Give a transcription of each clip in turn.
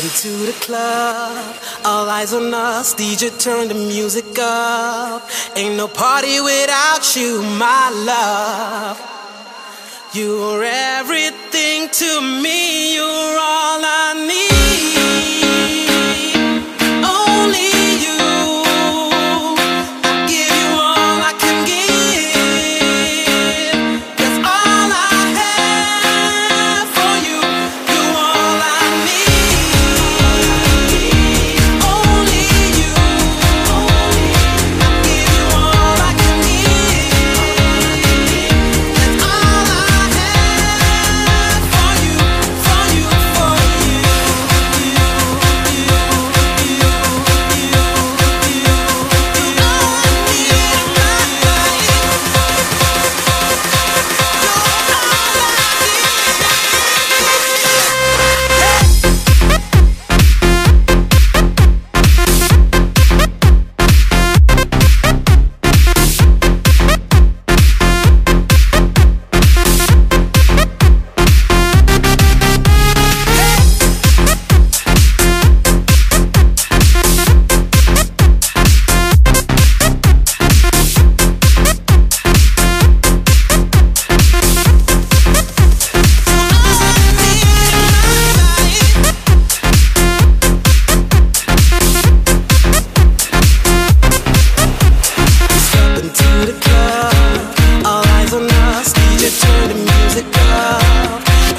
To the club, all eyes on us. DJ, turn the music up. Ain't no party without you, my love. You're everything to me. You're all I need. Only you. I give you all I can give. That's all I have for you. You're all I need. Only you. I give you all I can give. That's all I have for you, for you, for you. Turn the music up.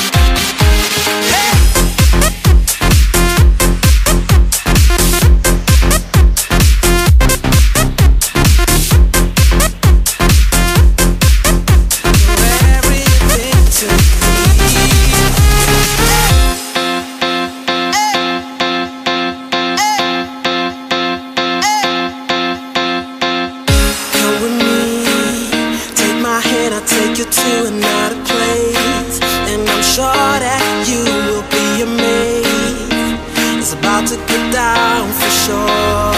Take you to another place, and I'm sure that you will be amazed. It's about to get down for sure.